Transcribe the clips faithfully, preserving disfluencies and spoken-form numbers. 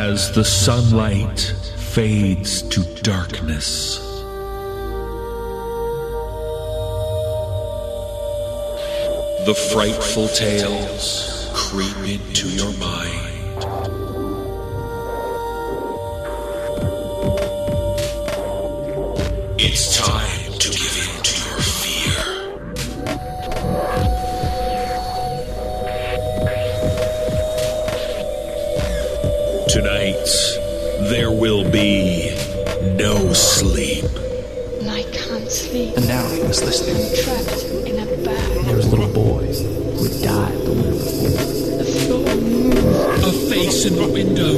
as the sunlight fades to darkness. The frightful tales creep into your mind. It's time to give in to your fear. Tonight, there will be no sleep. And I can't sleep. And now he was listening. I'm trapped in a bag. There was a little boy who had died the winter before. The floor moves. A face in the window.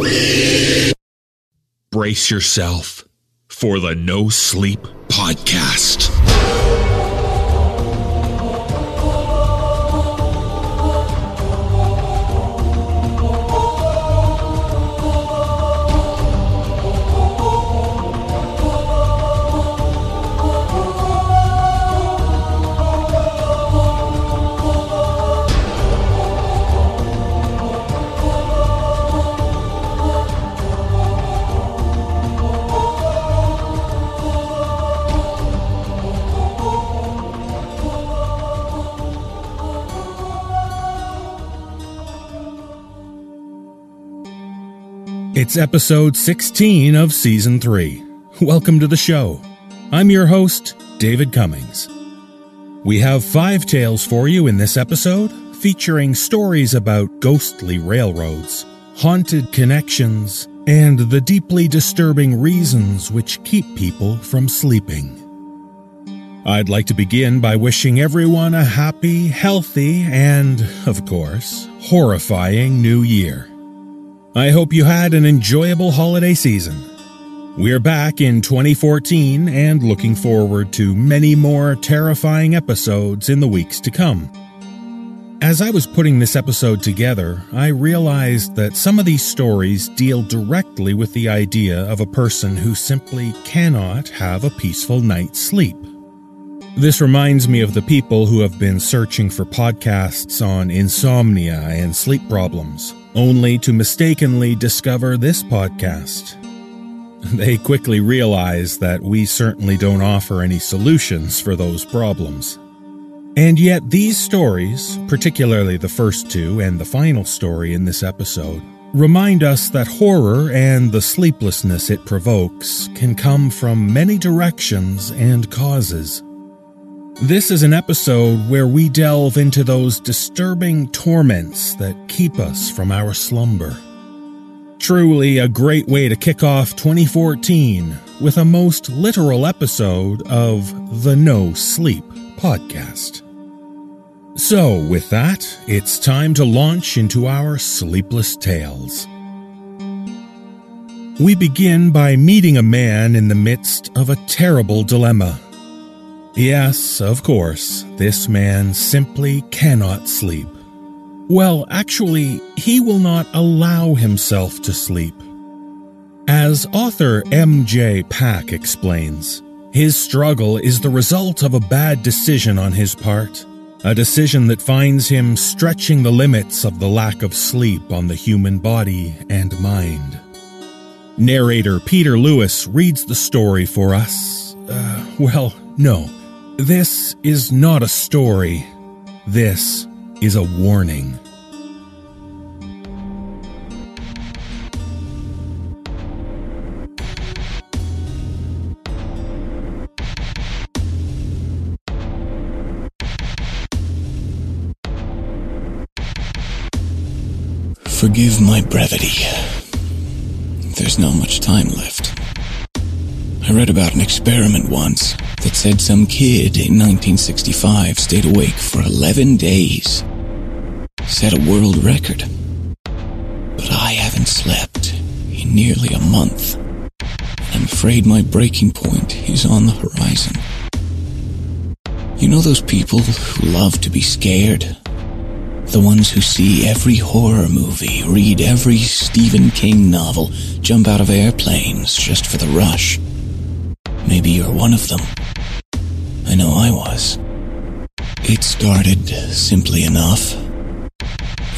Brace yourself for the No Sleep Podcast. It's episode sixteen of season three. Welcome to the show. I'm your host, David Cummings. We have five tales for you in this episode, featuring stories about ghostly railroads, haunted connections, and the deeply disturbing reasons which keep people from sleeping. I'd like to begin by wishing everyone a happy, healthy, and, of course, horrifying new year. I hope you had an enjoyable holiday season. We're back in twenty fourteen and looking forward to many more terrifying episodes in the weeks to come. As I was putting this episode together, I realized that some of these stories deal directly with the idea of a person who simply cannot have a peaceful night's sleep. This reminds me of the people who have been searching for podcasts on insomnia and sleep problems, only to mistakenly discover this podcast. They quickly realize that we certainly don't offer any solutions for those problems. And yet these stories, particularly the first two and the final story in this episode, remind us that horror and the sleeplessness it provokes can come from many directions and causes. This is an episode where we delve into those disturbing torments that keep us from our slumber. Truly a great way to kick off twenty fourteen with a most literal episode of the No Sleep Podcast. So, with that, it's time to launch into our sleepless tales. We begin by meeting a man in the midst of a terrible dilemma. Yes, of course, this man simply cannot sleep. Well, actually, he will not allow himself to sleep. As author M J Pack explains, his struggle is the result of a bad decision on his part, a decision that finds him stretching the limits of the lack of sleep on the human body and mind. Narrator Peter Lewis reads the story for us. Uh, well, no. This is not a story. This is a warning. Forgive my brevity. There's not much time left. I read about an experiment once that said some kid in nineteen sixty-five stayed awake for eleven days. Set a world record. But I haven't slept in nearly a month. I'm afraid my breaking point is on the horizon. You know those people who love to be scared? The ones who see every horror movie, read every Stephen King novel, jump out of airplanes just for the rush. Maybe you're one of them. I know I was. It started simply enough.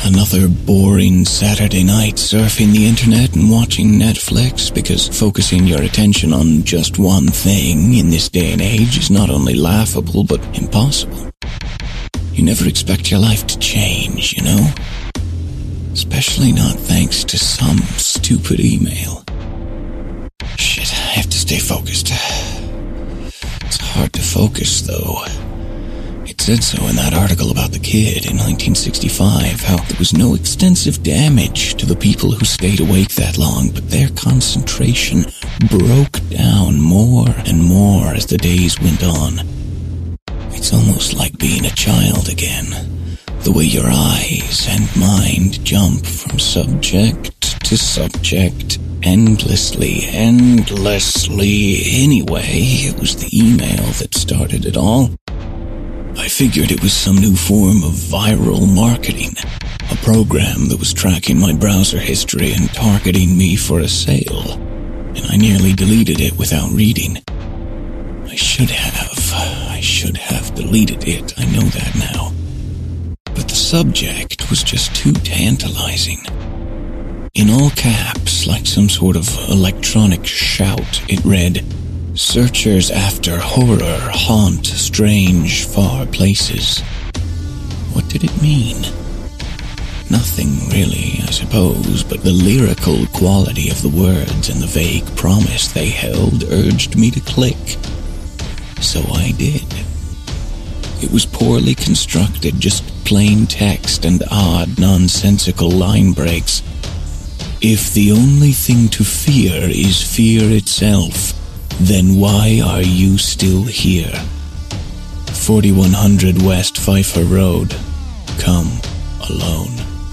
Another boring Saturday night surfing the internet and watching Netflix, because focusing your attention on just one thing in this day and age is not only laughable but impossible. You never expect your life to change, you know? Especially not thanks to some stupid email. Shit, I have to stay focused. It's hard to focus, though. It said so in that article about the kid in nineteen sixty-five, how there was no extensive damage to the people who stayed awake that long, but their concentration broke down more and more as the days went on. It's almost like being a child again, the way your eyes and mind jump from subject to subject, endlessly, endlessly. Anyway, it was the email that started it all. I figured it was some new form of viral marketing, a program that was tracking my browser history and targeting me for a sale, and I nearly deleted it without reading. I should have, I should have deleted it, I know that now. But the subject was just too tantalizing. In all caps, like some sort of electronic shout, it read, "Searchers after horror haunt strange, far places." What did it mean? Nothing really, I suppose, but the lyrical quality of the words and the vague promise they held urged me to click. So I did. It was poorly constructed, just plain text and odd, nonsensical line breaks. If the only thing to fear is fear itself, then why are you still here? forty-one hundred West Pfeiffer Road. Come alone.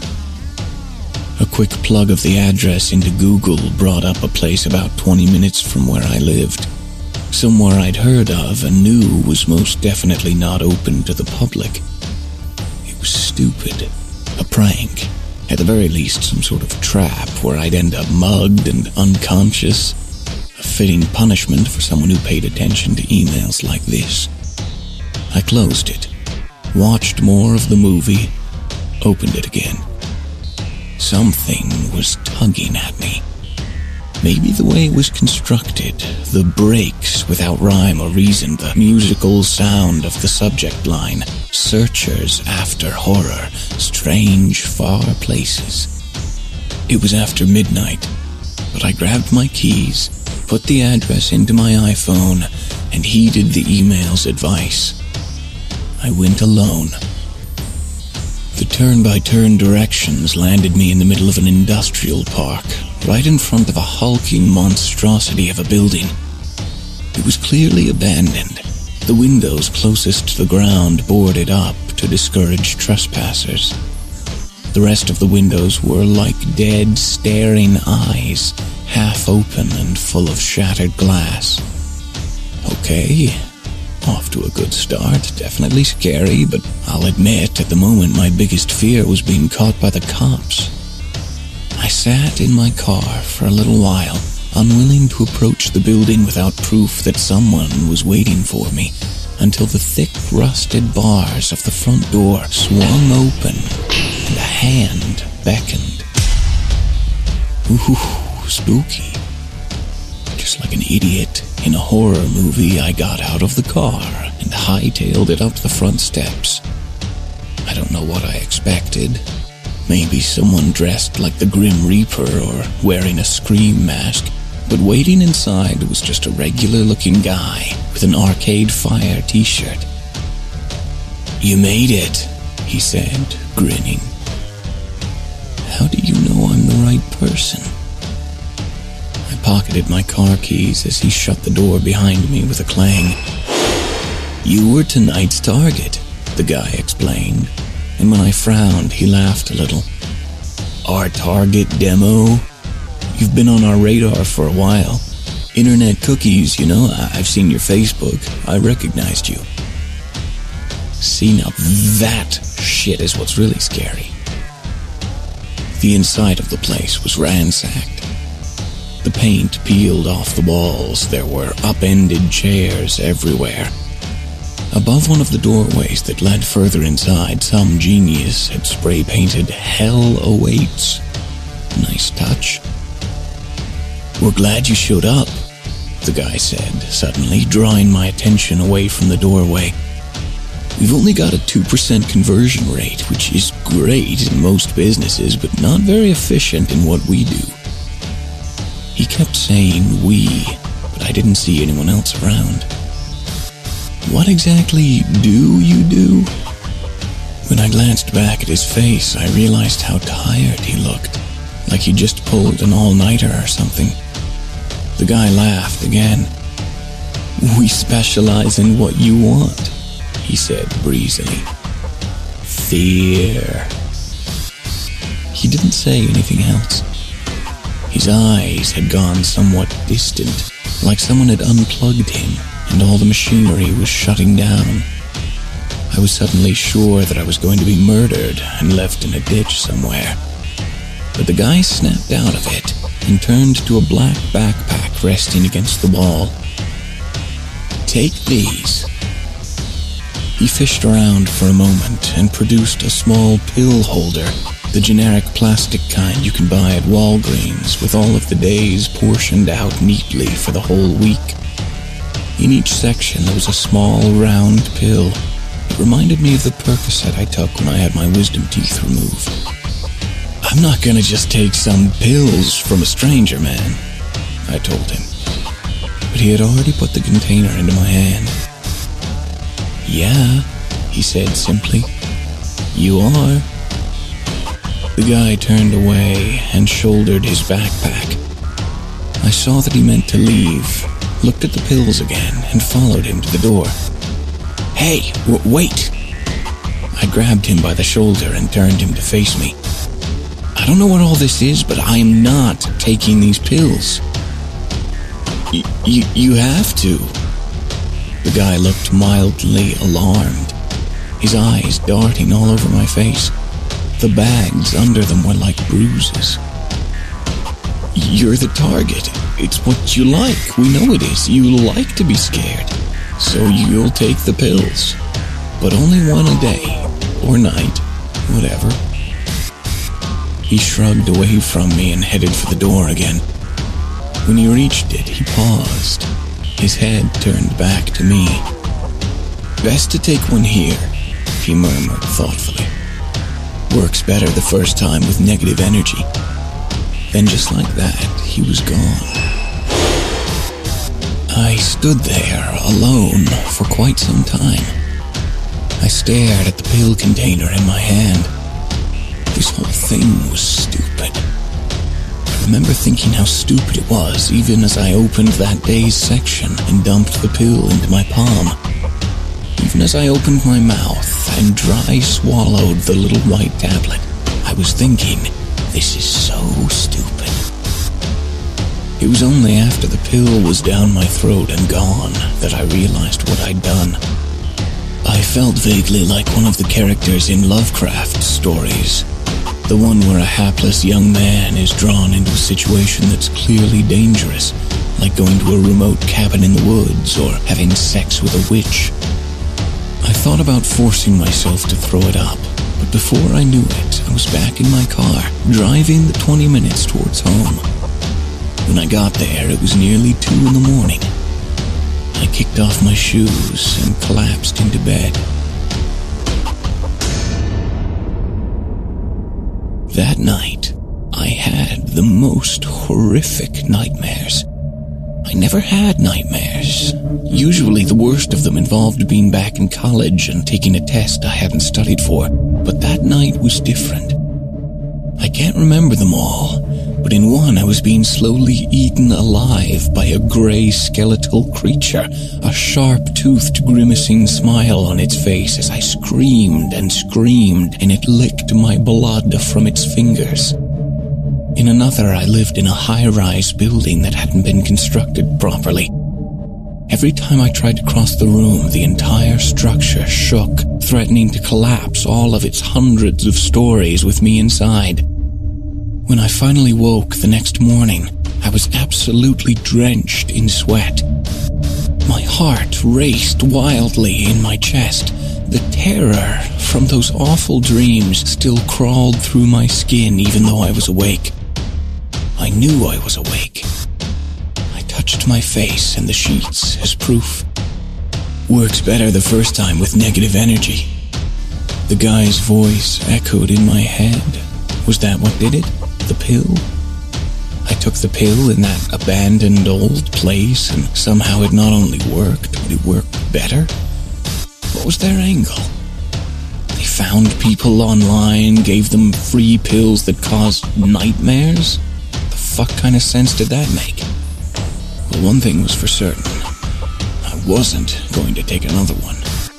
A quick plug of the address into Google brought up a place about twenty minutes from where I lived. Somewhere I'd heard of and knew was most definitely not open to the public. It was stupid. A prank. At the very least, some sort of trap where I'd end up mugged and unconscious. A fitting punishment for someone who paid attention to emails like this. I closed it, watched more of the movie, opened it again. Something was tugging at me. Maybe the way it was constructed, the breaks without rhyme or reason, the musical sound of the subject line, "Searchers after horror, strange far places." It was after midnight, but I grabbed my keys, put the address into my iPhone, and heeded the email's advice. I went alone. The turn-by-turn directions landed me in the middle of an industrial park, right in front of a hulking monstrosity of a building. It was clearly abandoned, the windows closest to the ground boarded up to discourage trespassers. The rest of the windows were like dead, staring eyes, half open and full of shattered glass. Okay, off to a good start. Definitely scary, but I'll admit, at the moment my biggest fear was being caught by the cops. I sat in my car for a little while, unwilling to approach the building without proof that someone was waiting for me, until the thick, rusted bars of the front door swung open and a hand beckoned. Ooh, spooky. Just like an idiot in a horror movie, I got out of the car and hightailed it up the front steps. I don't know what I expected. Maybe someone dressed like the Grim Reaper or wearing a Scream mask, but waiting inside was just a regular-looking guy with an Arcade Fire t-shirt. "You made it," he said, grinning. "How do you know I'm the right person?" I pocketed my car keys as he shut the door behind me with a clang. "You were tonight's target," the guy explained, and when I frowned, he laughed a little. "Our target demo? You've been on our radar for a while. Internet cookies, you know, I've seen your Facebook. I recognized you." See, now that shit is what's really scary. The inside of the place was ransacked. The paint peeled off the walls. There were upended chairs everywhere. Above one of the doorways that led further inside, some genius had spray-painted "Hell Awaits." Nice touch. "We're glad you showed up," the guy said, suddenly drawing my attention away from the doorway. "We've only got a two percent conversion rate, which is great in most businesses, but not very efficient in what we do." He kept saying "we," but I didn't see anyone else around. "What exactly do you do?" When I glanced back at his face, I realized how tired he looked, like he just pulled an all-nighter or something. The guy laughed again. "We specialize in what you want," he said breezily. "Fear." He didn't say anything else. His eyes had gone somewhat distant, like someone had unplugged him and all the machinery was shutting down. I was suddenly sure that I was going to be murdered and left in a ditch somewhere. But the guy snapped out of it and turned to a black backpack resting against the wall. "Take these." He fished around for a moment and produced a small pill holder, the generic plastic kind you can buy at Walgreens, with all of the days portioned out neatly for the whole week. In each section there was a small, round pill. It reminded me of the Percocet I took when I had my wisdom teeth removed. "I'm not gonna just take some pills from a stranger, man," I told him. But he had already put the container into my hand. "Yeah," he said simply. "You are." The guy turned away and shouldered his backpack. I saw that he meant to leave, looked at the pills again, and followed him to the door. "Hey, w- wait!" I grabbed him by the shoulder and turned him to face me. "I don't know what all this is, but I am not taking these pills." Y- you, you have to." The guy looked mildly alarmed, his eyes darting all over my face. The bags under them were like bruises. "You're the target. It's what you like. We know it is. You like to be scared. So you'll take the pills. But only one a day. Or night. Whatever." He shrugged away from me and headed for the door again. When he reached it, he paused, his head turned back to me. "Best to take one here," he murmured thoughtfully. "Works better the first time with negative energy." Then just like that, he was gone. I stood there, alone, for quite some time. I stared at the pill container in my hand. This whole thing was stupid. I remember thinking how stupid it was, even as I opened that day's section and dumped the pill into my palm. Even as I opened my mouth and dry swallowed the little white tablet, I was thinking, this is so stupid. It was only after the pill was down my throat and gone that I realized what I'd done. I felt vaguely like one of the characters in Lovecraft stories. The one where a hapless young man is drawn into a situation that's clearly dangerous, like going to a remote cabin in the woods or having sex with a witch. I thought about forcing myself to throw it up, but before I knew it, I was back in my car, driving the twenty minutes towards home. When I got there, it was nearly two in the morning. I kicked off my shoes and collapsed into bed. That night, I had the most horrific nightmares. I never had nightmares. Usually the worst of them involved being back in college and taking a test I hadn't studied for, but that night was different. I can't remember them all, but in one I was being slowly eaten alive by a grey skeletal creature, a sharp-toothed grimacing smile on its face as I screamed and screamed, and it licked my blood from its fingers. In another, I lived in a high-rise building that hadn't been constructed properly. Every time I tried to cross the room, the entire structure shook, threatening to collapse all of its hundreds of stories with me inside. When I finally woke the next morning, I was absolutely drenched in sweat. My heart raced wildly in my chest. The terror from those awful dreams still crawled through my skin even though I was awake. I knew I was awake. I touched my face and the sheets as proof. Works better the first time with negative energy. The guy's voice echoed in my head. Was that what did it? The pill? I took the pill in that abandoned old place, and somehow it not only worked, but it worked better. What was their angle? They found people online, gave them free pills that caused nightmares? The fuck kind of sense did that make? Well, one thing was for certain. I wasn't going to take another one.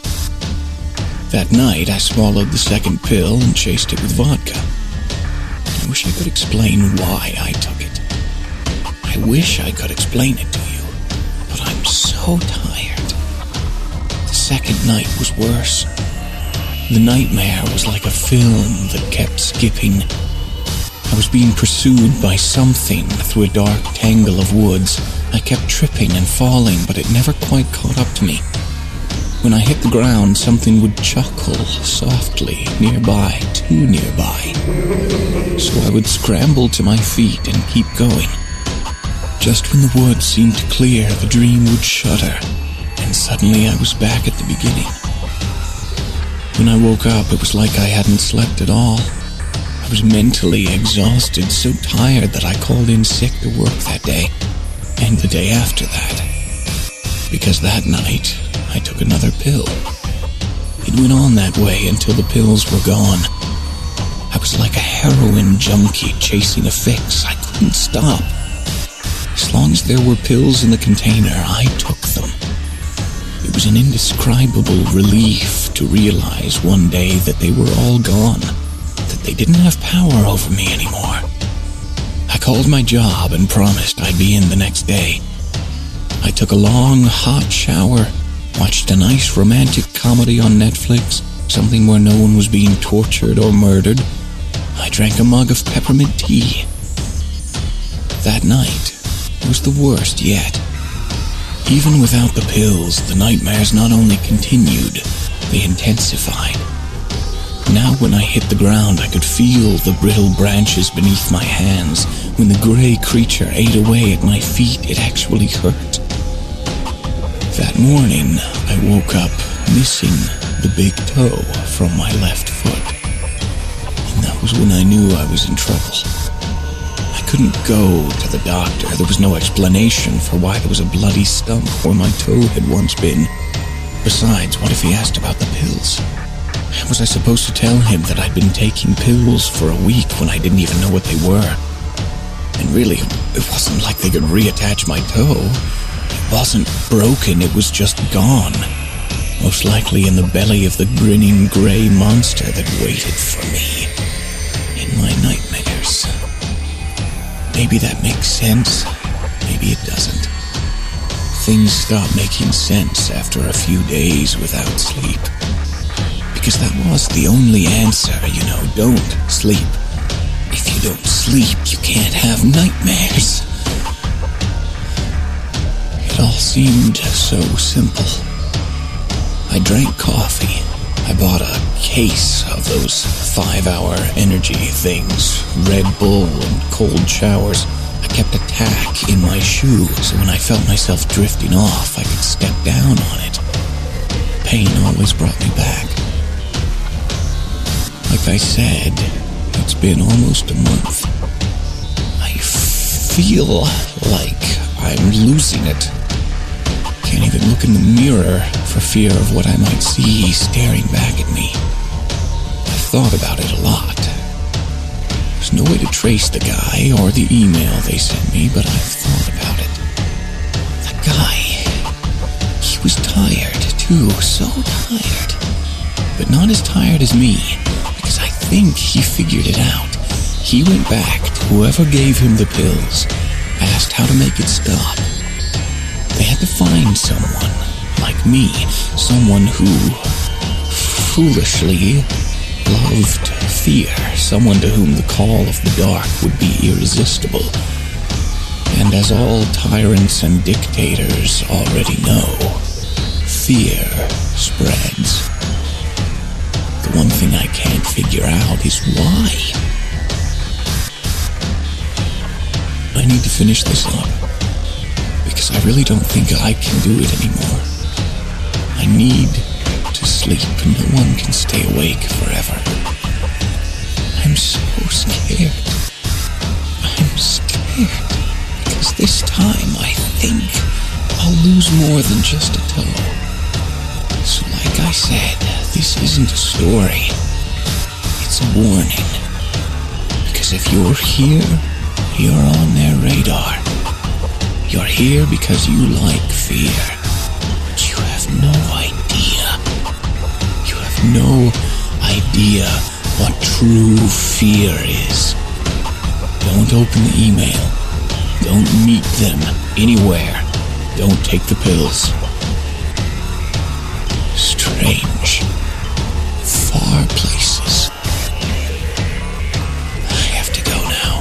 That night, I swallowed the second pill and chased it with vodka. I wish I could explain why I took it. I wish I could explain it to you, but I'm so tired. The second night was worse. The nightmare was like a film that kept skipping. I was being pursued by something through a dark tangle of woods. I kept tripping and falling, but it never quite caught up to me. When I hit the ground, something would chuckle softly nearby, too nearby. So I would scramble to my feet and keep going. Just when the woods seemed to clear, the dream would shudder, and suddenly I was back at the beginning. When I woke up, it was like I hadn't slept at all. I was mentally exhausted, so tired that I called in sick to work that day, and the day after that. Because that night, I took another pill. It went on that way until the pills were gone. I was like a heroin junkie chasing a fix. I couldn't stop. As long as there were pills in the container, I took them. It was an indescribable relief to realize one day that they were all gone, that they didn't have power over me anymore. I called my job and promised I'd be in the next day. I took a long, hot shower, watched a nice romantic comedy on Netflix, something where no one was being tortured or murdered. I drank a mug of peppermint tea. That night was the worst yet. Even without the pills, the nightmares not only continued, they intensified. Now when I hit the ground, I could feel the brittle branches beneath my hands. When the gray creature ate away at my feet, it actually hurt. That morning, I woke up missing the big toe from my left foot. And that was when I knew I was in trouble. I couldn't go to the doctor. There was no explanation for why there was a bloody stump where my toe had once been. Besides, what if he asked about the pills? Was I supposed to tell him that I'd been taking pills for a week when I didn't even know what they were? And really, it wasn't like they could reattach my toe. It wasn't broken, it was just gone. Most likely in the belly of the grinning grey monster that waited for me in my nightmares. Maybe that makes sense, maybe it doesn't. Things stop making sense after a few days without sleep. Because that was the only answer, you know, don't sleep. If you don't sleep, you can't have nightmares. It all seemed so simple. I drank coffee. I bought a case of those five-hour energy things, Red Bull and cold showers. I kept a tack in my shoe, so when I felt myself drifting off, I could step down on it. Pain always brought me back. Like I said, it's been almost a month. I feel like I'm losing it. Can't even look in the mirror for fear of what I might see staring back at me. I've thought about it a lot. There's no way to trace the guy or the email they sent me, but I've thought about it. That guy, he was tired too, so tired. But not as tired as me. Because I think he figured it out. He went back to whoever gave him the pills, asked how to make it stop. They had to find someone like me, someone who foolishly loved fear, someone to whom the call of the dark would be irresistible. And as all tyrants and dictators already know, fear spreads. The one thing I can't figure out is why. I need to finish this up, because I really don't think I can do it anymore. I need to sleep, and no one can stay awake forever. I'm so scared. I'm scared, because this time I think I'll lose more than just a toe. So like I said, this isn't a story. It's a warning. Because if you're here, you're on their radar. You're here because you like fear. But you have no idea. You have no idea what true fear is. Don't open the email. Don't meet them anywhere. Don't take the pills. Strange, far places. I have to go now.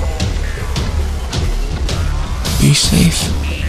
Be safe.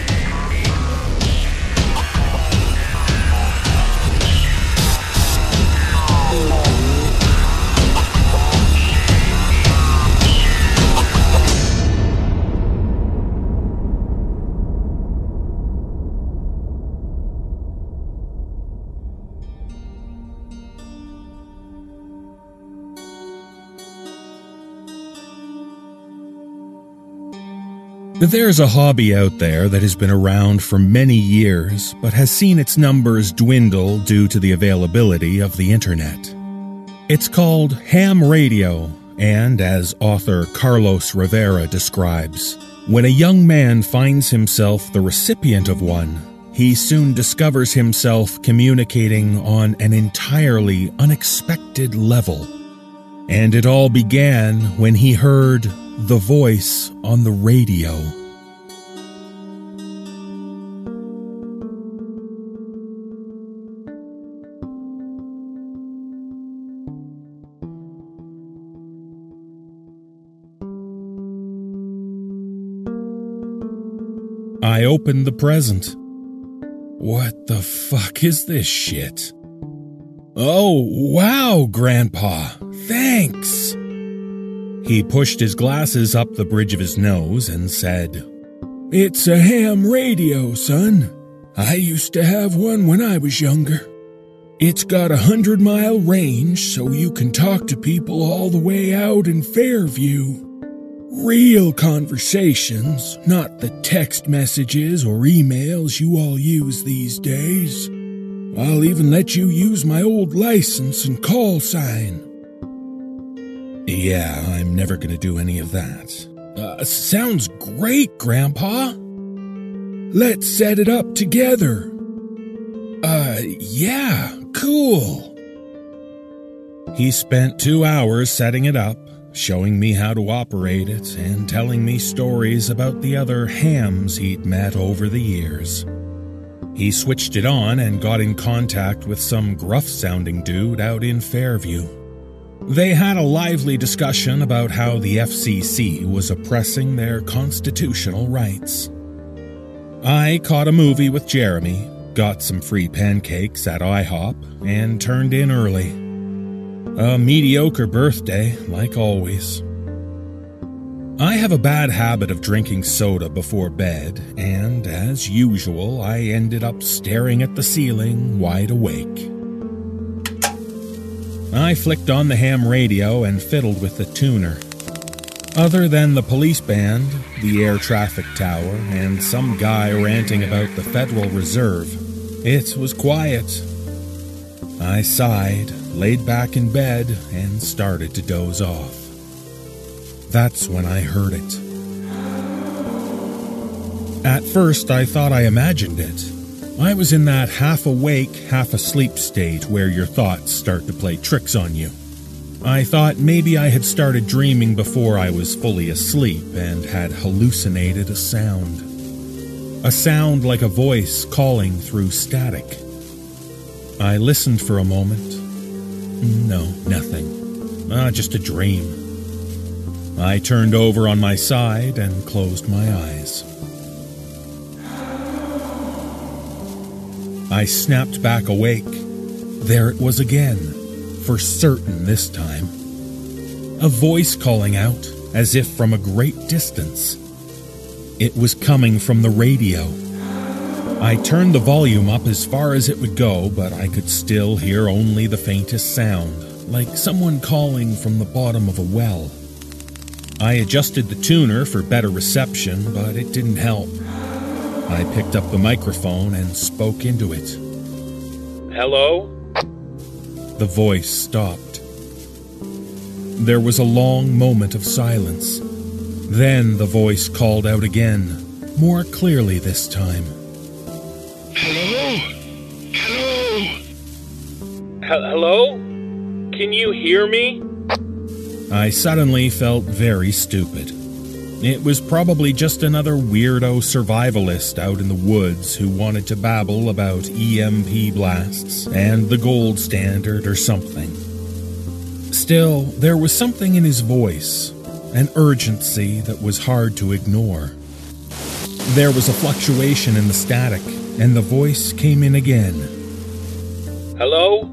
There's a hobby out there that has been around for many years, but has seen its numbers dwindle due to the availability of the internet. It's called ham radio, and as author Carlos Rivera describes, when a young man finds himself the recipient of one, he soon discovers himself communicating on an entirely unexpected level. And it all began when he heard the voice on the radio. I opened the present. What the fuck is this shit? Oh, wow, Grandpa. Thanks. He pushed his glasses up the bridge of his nose and said, "It's a ham radio, son. I used to have one when I was younger. It's got a hundred-mile range, so you can talk to people all the way out in Fairview. Real conversations, not the text messages or emails you all use these days. I'll even let you use my old license and call sign." Yeah, I'm never gonna do any of that. Uh, sounds great, Grandpa. Let's set it up together. Uh, yeah, cool. He spent two hours setting it up, showing me how to operate it, and telling me stories about the other hams he'd met over the years. He switched it on and got in contact with some gruff-sounding dude out in Fairview. They had a lively discussion about how the F C C was oppressing their constitutional rights. I caught a movie with Jeremy, got some free pancakes at IHOP, and turned in early. A mediocre birthday, like always. I have a bad habit of drinking soda before bed, and as usual, I ended up staring at the ceiling, wide awake. I flicked on the ham radio and fiddled with the tuner. Other than the police band, the air traffic tower, and some guy ranting about the Federal Reserve, it was quiet. I sighed, laid back in bed, and started to doze off. That's when I heard it. At first, I thought I imagined it. I was in that half-awake, half-asleep state where your thoughts start to play tricks on you. I thought maybe I had started dreaming before I was fully asleep and had hallucinated a sound. A sound like a voice calling through static. I listened for a moment. No, nothing. Ah, just a dream. I turned over on my side and closed my eyes. I snapped back awake. There it was again, for certain this time. A voice calling out, as if from a great distance. It was coming from the radio. I turned the volume up as far as it would go, but I could still hear only the faintest sound, like someone calling from the bottom of a well. I adjusted the tuner for better reception, but it didn't help. I picked up the microphone and spoke into it. Hello? The voice stopped. There was a long moment of silence. Then the voice called out again, more clearly this time. Hello? Hello? H- hello? Can you hear me? I suddenly felt very stupid. It was probably just another weirdo survivalist out in the woods who wanted to babble about E M P blasts and the gold standard or something. Still, there was something in his voice, an urgency that was hard to ignore. There was a fluctuation in the static, and the voice came in again. Hello?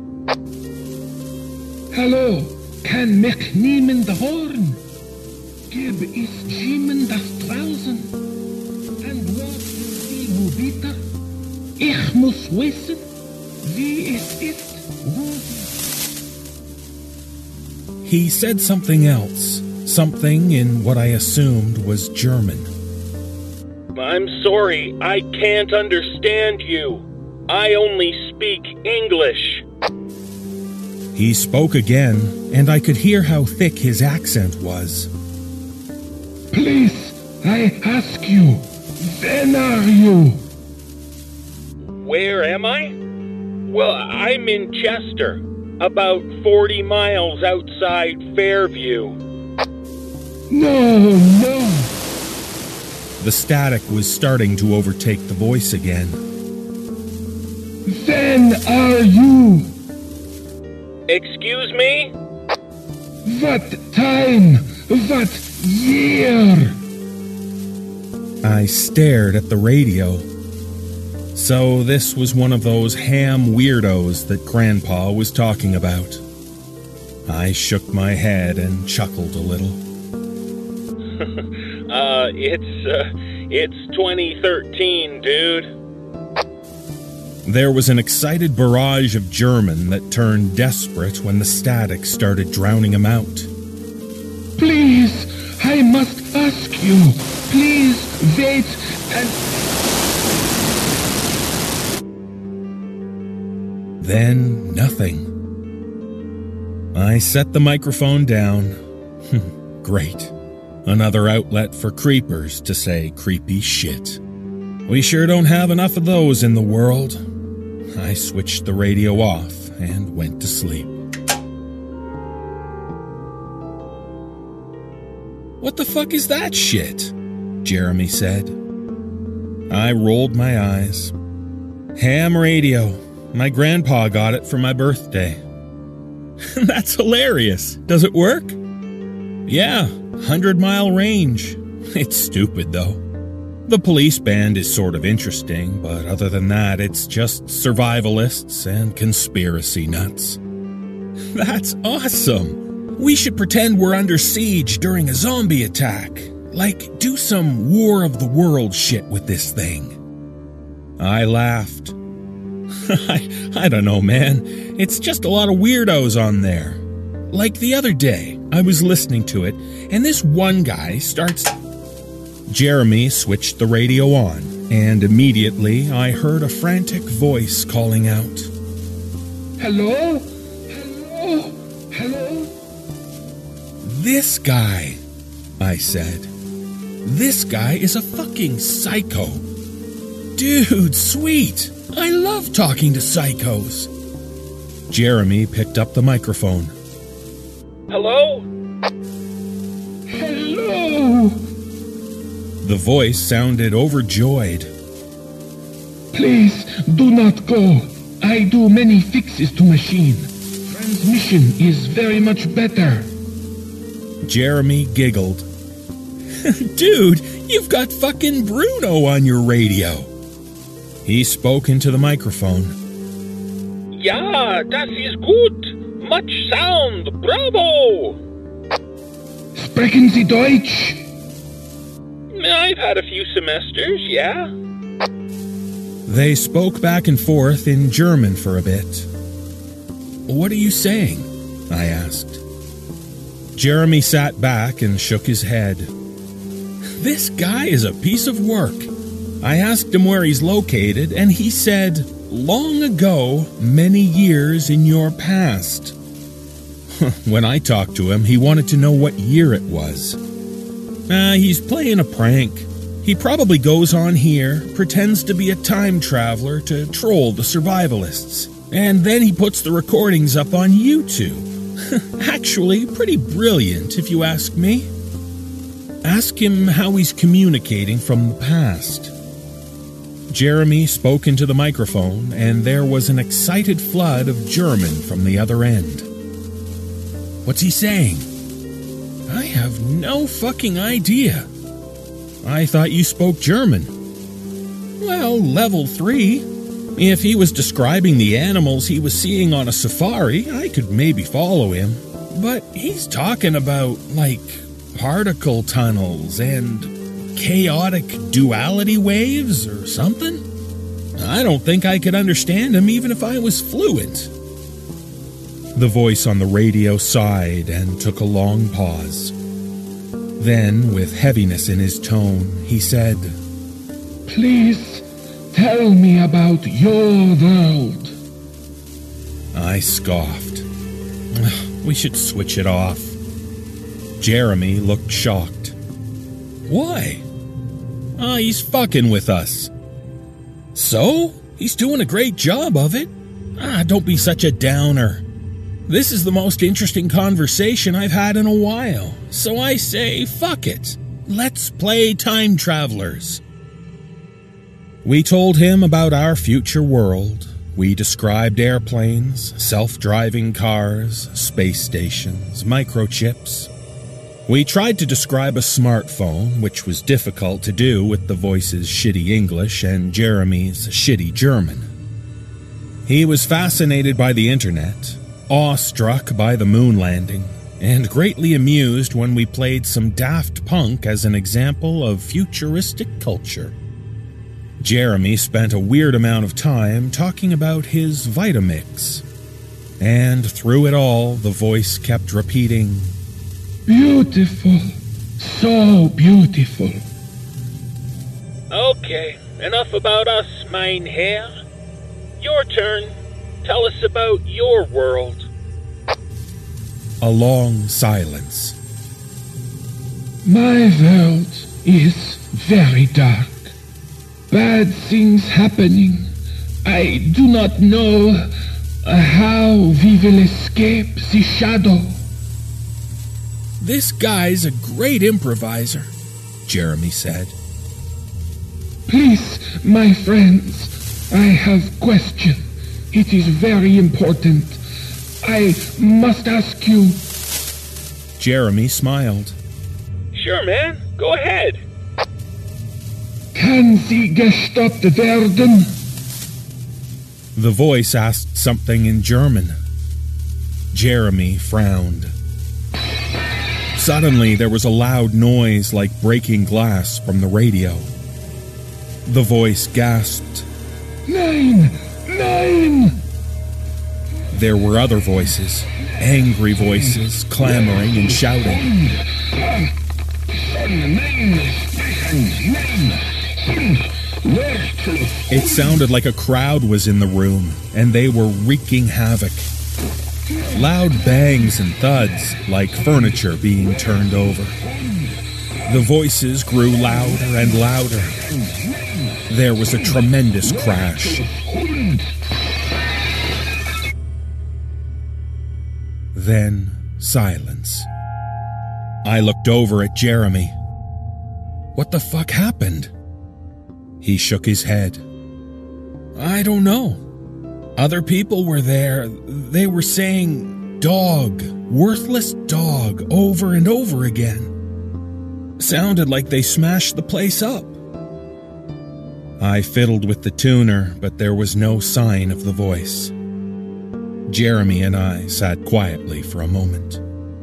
Hallo, kan mich niemand hören? Gib ist jemand da draußen? Antworten Sie nur bitte. Ich muss wissen, wie es ist. He said something else, something in what I assumed was German. I'm sorry, I can't understand you. I only speak English. He spoke again, and I could hear how thick his accent was. Please, I ask you, when are you? Where am I? Well, I'm in Chester, about forty miles outside Fairview. No, no. The static was starting to overtake the voice again. When are you? Excuse me? What time? What year? I stared at the radio. So this was one of those ham weirdos that Grandpa was talking about. I shook my head and chuckled a little. uh, it's, uh, it's twenty thirteen, dude. There was an excited barrage of German that turned desperate when the static started drowning him out. Please, I must ask you. Please wait and... Then nothing. I set the microphone down. Great. Another outlet for creepers to say creepy shit. We sure don't have enough of those in the world. I switched the radio off and went to sleep. What the fuck is that shit? Jeremy said. I rolled my eyes. Ham radio. My grandpa got it for my birthday. That's hilarious. Does it work? Yeah, hundred mile range. It's stupid though. The police band is sort of interesting, but other than that, it's just survivalists and conspiracy nuts. That's awesome. We should pretend we're under siege during a zombie attack. Like, do some War of the World shit with this thing. I laughed. I, I don't know, man. It's just a lot of weirdos on there. Like the other day, I was listening to it, and this one guy starts... Jeremy switched the radio on, and immediately I heard a frantic voice calling out. Hello? Hello? Hello? This guy, I said. This guy is a fucking psycho. Dude, sweet. I love talking to psychos. Jeremy picked up the microphone. Hello? Hello? The voice sounded overjoyed. Please, do not go. I do many fixes to machine. Transmission is very much better. Jeremy giggled. Dude, you've got fucking Bruno on your radio. He spoke into the microphone. Ja, das ist gut. Much sound. Bravo. Sprechen Sie Deutsch? I've had a few semesters, yeah. They spoke back and forth in German for a bit. What are you saying? I asked. Jeremy sat back and shook his head. This guy is a piece of work. I asked him where he's located, and he said, long ago, many years in your past. When I talked to him, he wanted to know what year it was. Ah, uh, he's playing a prank. He probably goes on here, pretends to be a time traveler to troll the survivalists, and then he puts the recordings up on YouTube. Actually, pretty brilliant, if you ask me. Ask him how he's communicating from the past. Jeremy spoke into the microphone, and there was an excited flood of German from the other end. What's he saying? I have no fucking idea. I thought you spoke German. Well, level three. If he was describing the animals he was seeing on a safari, I could maybe follow him. But he's talking about, like, particle tunnels and chaotic duality waves or something. I don't think I could understand him even if I was fluent. The voice on the radio sighed and took a long pause. Then, with heaviness in his tone, he said, Please tell me about your world. I scoffed. We should switch it off. Jeremy looked shocked. Why? Ah, he's fucking with us. So? He's doing a great job of it. Ah, don't be such a downer. This is the most interesting conversation I've had in a while, so I say, fuck it. Let's play time travelers. We told him about our future world. We described airplanes, self-driving cars, space stations, microchips. We tried to describe a smartphone, which was difficult to do with the voice's shitty English and Jeremy's shitty German. He was fascinated by the internet, awestruck by the moon landing, and greatly amused when we played some Daft Punk as an example of futuristic culture. Jeremy spent a weird amount of time talking about his Vitamix, and through it all, the voice kept repeating, Beautiful, so beautiful. Okay, enough about us, mein Herr. Your turn. Tell us about your world. A long silence. My world is very dark. Bad things happening. I do not know uh, how we will escape the shadow. This guy's a great improviser, Jeremy said. Please, my friends, I have a question. It is very important. I must ask you. Jeremy smiled. Sure, man. Go ahead. Kann sie gestoppt werden? The voice asked something in German. Jeremy frowned. Suddenly, there was a loud noise like breaking glass from the radio. The voice gasped. Nein! Nein! There were other voices, angry voices, clamoring and shouting. It sounded like a crowd was in the room, and they were wreaking havoc. Loud bangs and thuds, like furniture being turned over. The voices grew louder and louder. There was a tremendous crash. Then silence. I looked over at Jeremy. What the fuck happened? He shook his head. I don't know. Other people were there. They were saying, dog, worthless dog, over and over again. Sounded like they smashed the place up. I fiddled with the tuner, but there was no sign of the voice. Jeremy and I sat quietly for a moment.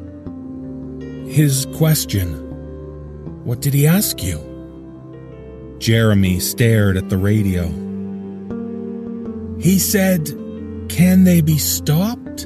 His question, what did he ask you? Jeremy stared at the radio. He said, can they be stopped?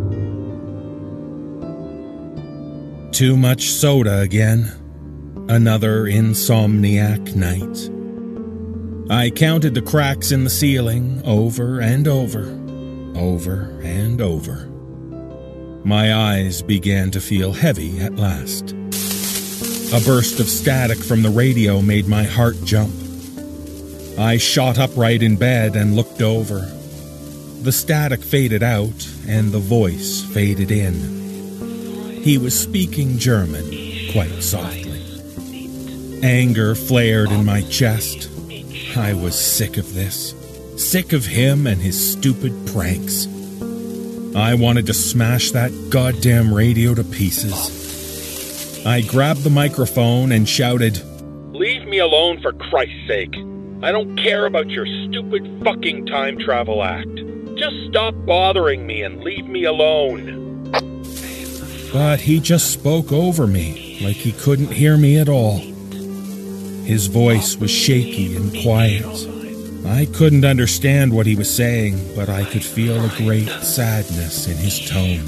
Too much soda again. Another insomniac night. I counted the cracks in the ceiling over and over, over and over. My eyes began to feel heavy at last. A burst of static from the radio made my heart jump. I shot upright in bed and looked over. The static faded out and the voice faded in. He was speaking German, quite softly. Anger flared in my chest. I was sick of this. Sick of him and his stupid pranks. I wanted to smash that goddamn radio to pieces. I grabbed the microphone and shouted, "Leave me alone, for Christ's sake. I don't care about your stupid fucking time travel act. Just stop bothering me and leave me alone." But he just spoke over me, like he couldn't hear me at all. His voice was shaky and quiet. I couldn't understand what he was saying, but I could feel a great sadness in his tone.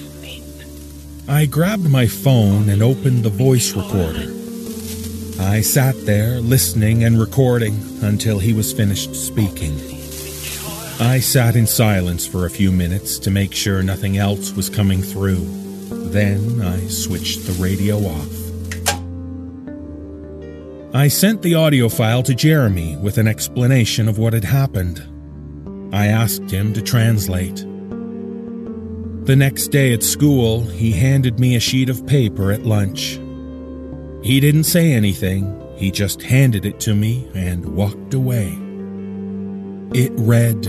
I grabbed my phone and opened the voice recorder. I sat there, listening and recording until he was finished speaking. I sat in silence for a few minutes to make sure nothing else was coming through. Then I switched the radio off. I sent the audio file to Jeremy with an explanation of what had happened. I asked him to translate. The next day at school, he handed me a sheet of paper at lunch. He didn't say anything, he just handed it to me and walked away. It read,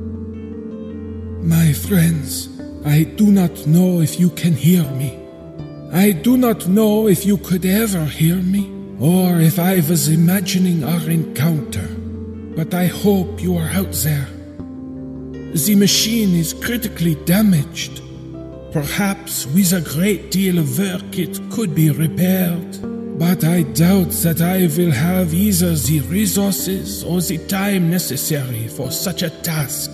"My friends, I do not know if you can hear me. I do not know if you could ever hear me, or if I was imagining our encounter, but I hope you are out there. The machine is critically damaged. Perhaps with a great deal of work it could be repaired, but I doubt that I will have either the resources or the time necessary for such a task.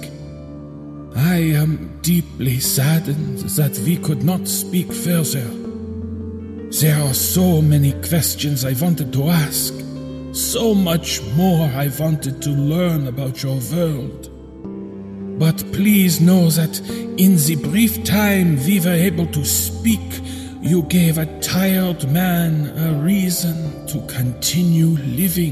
I am deeply saddened that we could not speak further. There are so many questions I wanted to ask, so much more I wanted to learn about your world. But please know that in the brief time we were able to speak, you gave a tired man a reason to continue living.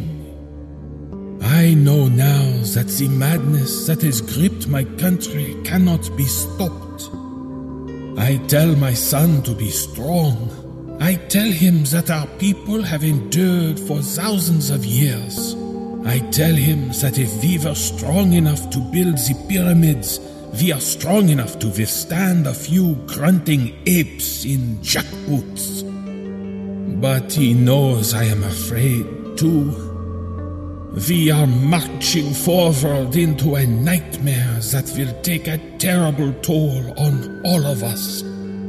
I know now that the madness that has gripped my country cannot be stopped. I tell my son to be strong. I tell him that our people have endured for thousands of years. I tell him that if we were strong enough to build the pyramids, we are strong enough to withstand a few grunting apes in jackboots. But he knows I am afraid too. We are marching forward into a nightmare that will take a terrible toll on all of us.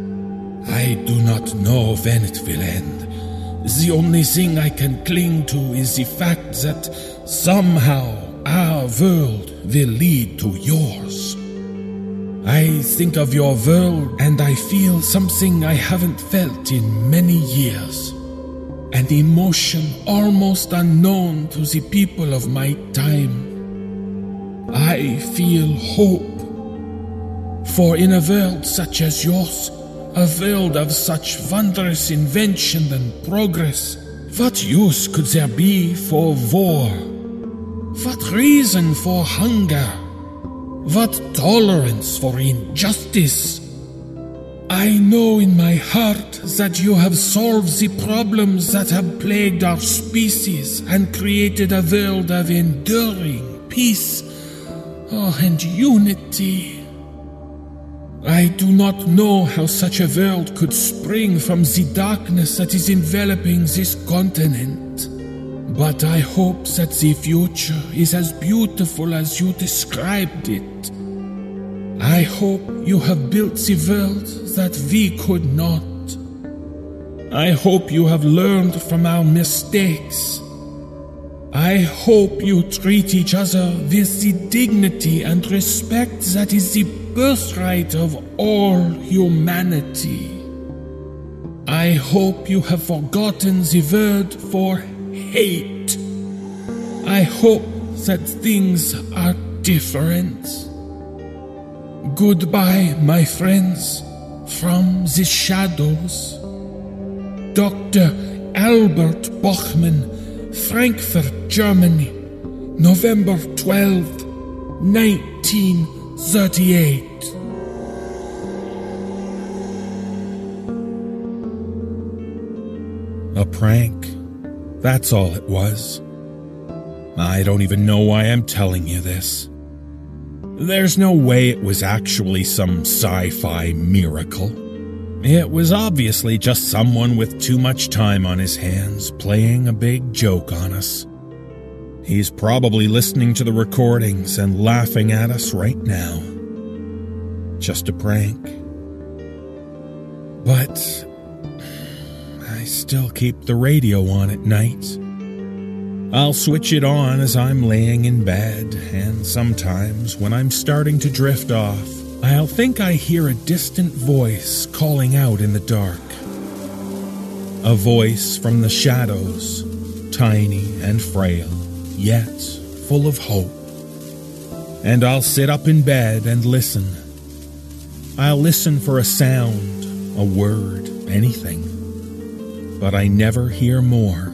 I do not know when it will end. The only thing I can cling to is the fact that somehow our world will lead to yours. I think of your world and I feel something I haven't felt in many years. An emotion almost unknown to the people of my time. I feel hope. For in a world such as yours, a world of such wondrous invention and progress, what use could there be for war? What reason for hunger? What tolerance for injustice? I know in my heart that you have solved the problems that have plagued our species and created a world of enduring peace oh, and unity. I do not know how such a world could spring from the darkness that is enveloping this continent. But I hope that the future is as beautiful as you described it. I hope you have built the world that we could not. I hope you have learned from our mistakes. I hope you treat each other with the dignity and respect that is the birthright of all humanity. I hope you have forgotten the word for hate. I hope that things are different. Goodbye, my friends, from the shadows. Doctor Albert Bachmann, Frankfurt, Germany, November twelfth, nineteen thirty-eight. A prank. That's all it was. I don't even know why I'm telling you this. There's no way it was actually some sci-fi miracle. It was obviously just someone with too much time on his hands playing a big joke on us. He's probably listening to the recordings and laughing at us right now. Just a prank. But I still keep the radio on at night. I'll switch it on as I'm laying in bed, and sometimes when I'm starting to drift off, I'll think I hear a distant voice calling out in the dark. A voice from the shadows, tiny and frail, yet full of hope. And I'll sit up in bed and listen. I'll listen for a sound, a word, anything. But I never hear more.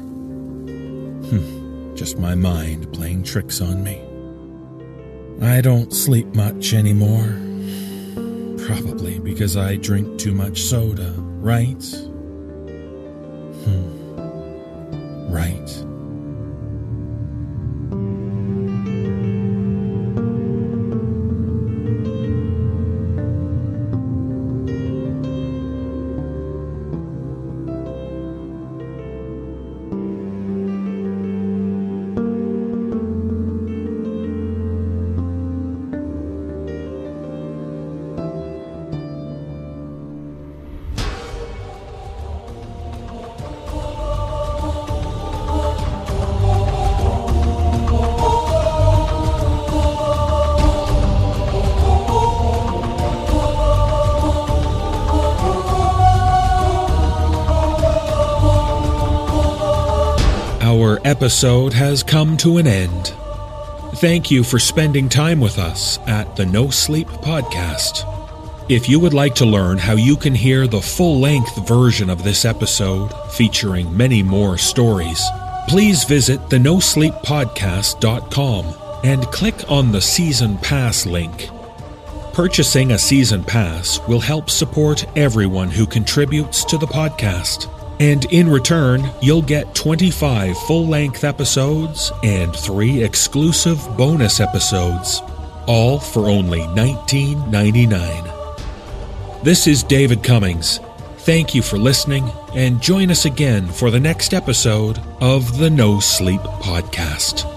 Just my mind playing tricks on me. I don't sleep much anymore. Probably because I drink too much soda, right? Hmm. Right. Our episode has come to an end. Thank you for spending time with us at the No Sleep Podcast. If you would like to learn how you can hear the full-length version of this episode, featuring many more stories, please visit the no sleep podcast dot com and click on the Season Pass link. Purchasing a Season Pass will help support everyone who contributes to the podcast. And in return, you'll get twenty-five full-length episodes and three exclusive bonus episodes, all for only nineteen ninety-nine. This is David Cummings. Thank you for listening, and join us again for the next episode of the No Sleep Podcast.